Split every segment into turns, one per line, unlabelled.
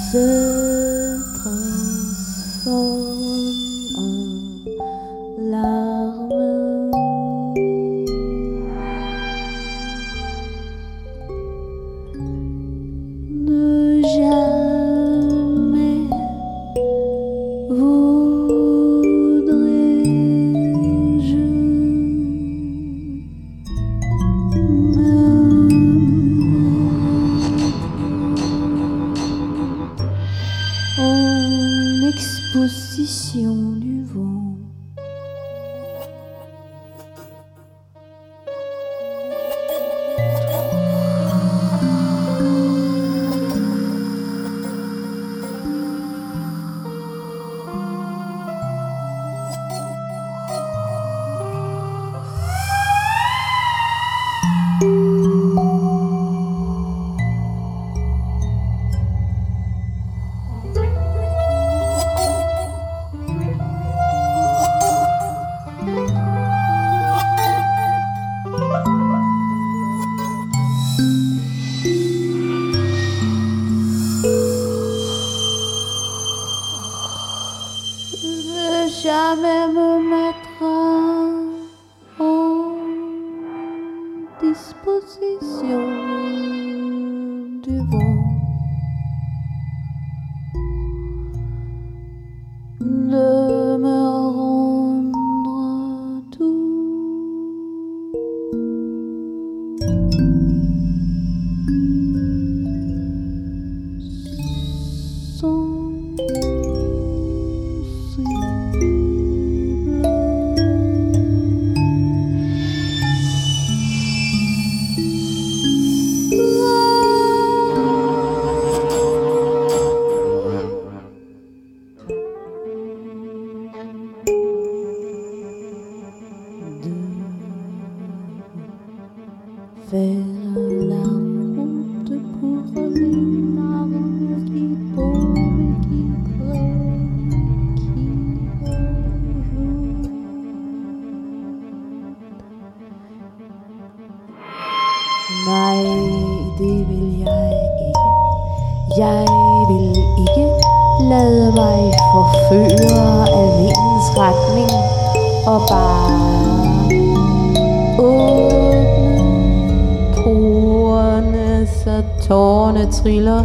se transforme en larmes. Ne jamais voudrais-je en exposition du vent. Jamais me mettra en disposition du vent. De me rendre tout faire la route pour les larmes qui tombent, qui crèvent, qui rejouent. Nej, det vil jeg ikke. Jeg vil ikke lade mig forføre af vindens retning og bare porerne, så tårerne triller.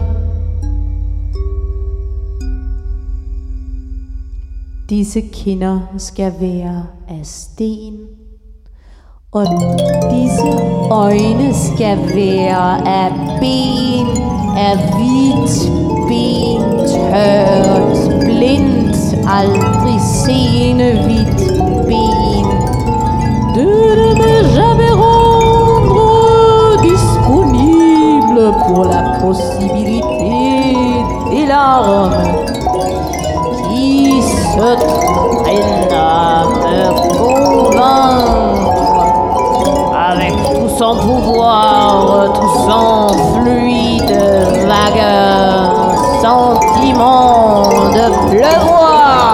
Disse kinder skal være af sten, og disse øjne skal være af ben, af hvidt ben, tørt, blindt, aldrig seende hvidt ben. De ne me jamais rendre disponible pour la possibilité des larmes qui se traînent à me convaincre avec tout son pouvoir, tout son fluide, vague sentiment de pleuvoir,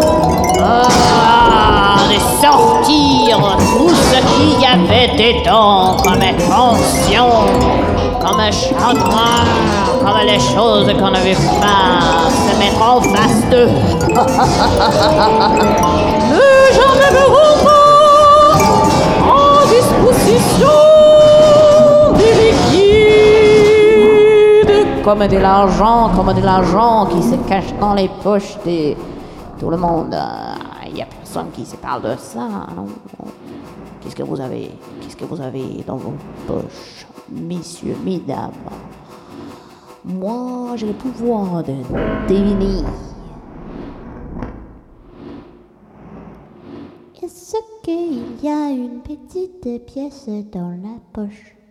de sortir tout ce qu'il y avait dedans comme tension, comme chagrin, comme les choses qu'on avait pas se mettre en face d'eux. Ne jamais me rendre en disposition des liquides, comme de l'argent qui se cache dans les poches de tout le monde. Il n'y a personne qui se parle de ça, non? Qu'est-ce que vous avez dans vos poches, messieurs, mesdames? Moi, j'ai le pouvoir de deviner. Est-ce qu'il y a une petite pièce dans la poche?